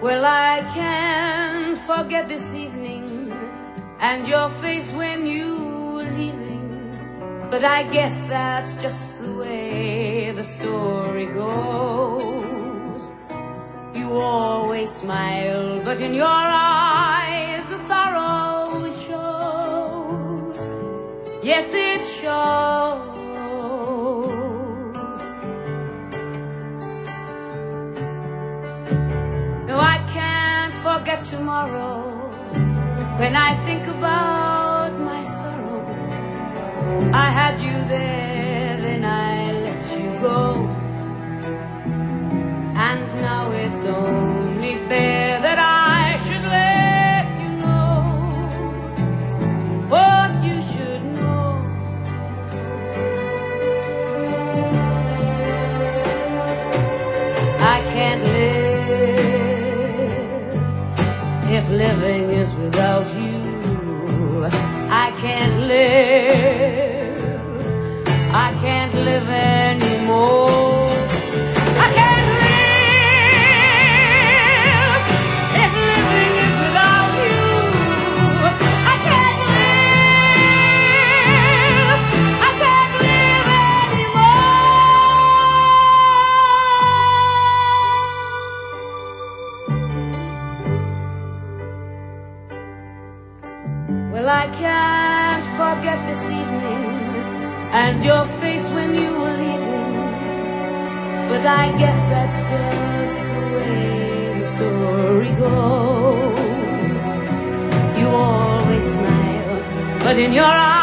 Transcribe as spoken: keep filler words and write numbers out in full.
Well, I can't forget this evening and your face when you were leaving, but I guess that's just the way the story goes. You always smile, but in your eyes the sorrow shows. Yes, it shows. No, I can't forget tomorrow. When I think about my sorrow, I had you there, then I let you go. And now it's only fair that I should let you know what you should know. I can't live if living is without you. I can't live, I can't live anymore. I can't live if living is without you. I can't live, I can't live anymore. Well, I can't forget this evening and your face when you were leaving, but I guess that's just the way the story goes. You always smile, but in your eyes